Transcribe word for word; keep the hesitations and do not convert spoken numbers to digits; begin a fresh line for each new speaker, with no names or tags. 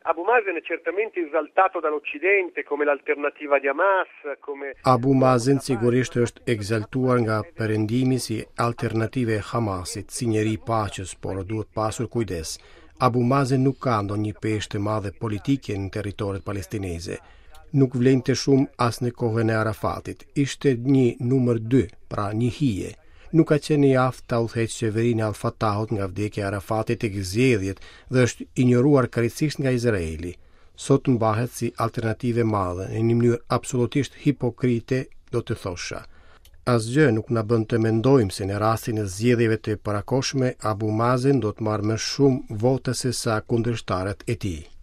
Abu Mazen è certamente esaltato dall'Occidente come l'alternativa di Hamas, come
Abu Mazen sigurisht është egzaltuar nga perëndimi si alternative e Hamasit, si njeri i paqes, por duhet pasur kujdes. Abu Mazen nuk ka ndonjë peshë të madhe politike në territoret palestineze. Nuk vlente shumë as në kohën e Arafatit. Ishte një numër dy, pra një hije. Nuk ka qenë i aftë ta udhëheqë qeverinë Al-Fatahut nga vdekja e Arafatit tek zgjedhjet dhe është injoruar krejtësisht nga Izraeli. Sot mbahet si alternativë e madhe në një mënyrë absolutisht hipokrite, do të thosha. Asgjë nuk na bën të mendojmë se në rastin e zgjedhjeve të parakohshme Abu Mazen do të marrë më shumë vota se sa kundërshtarët e tij.